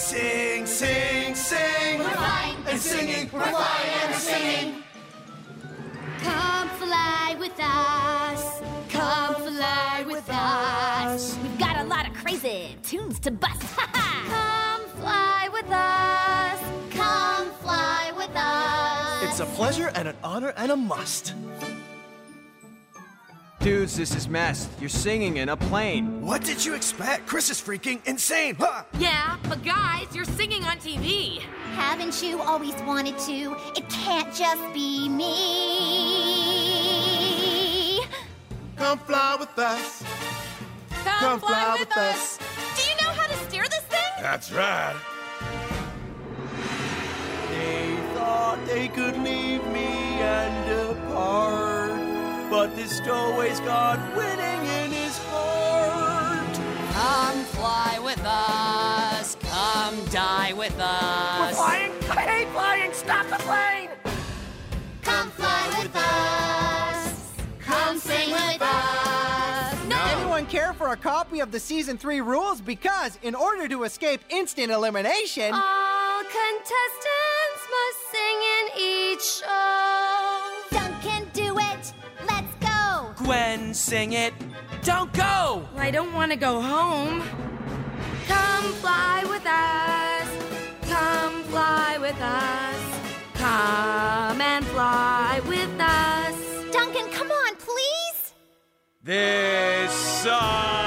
Sing, sing, sing. We're flying and singing. We're flying and singing. Come fly with us. Come fly with us. We've got a lot of crazy tunes to bust. Come fly with us. Come fly with us. It's a pleasure and an honor and a must. Dudes, this is mess. You're singing in a plane. What did you expect? Chris is freaking insane. Huh? Yeah, but guys, you're singing on TV. Haven't you always wanted to? It can't just be me. Come fly with us. Come fly with us. Do you know how to steer this thing? That's right. They thought they could leave me and depart, but this stowaway's got winning in his heart. Come fly with us. Come die with us. We're flying? I hate flying! Stop the plane! Come fly with us. Come sing with us. No! Anyone care for a copy of the Season 3 rules? Because in order to escape instant elimination... All contestants must sing in each show. Duncan, do it. Let's go. Gwen, sing it. Don't go! I don't want to go home. Come fly with us. Come fly with us. Come and fly with us. Duncan, come on, please. This sucks.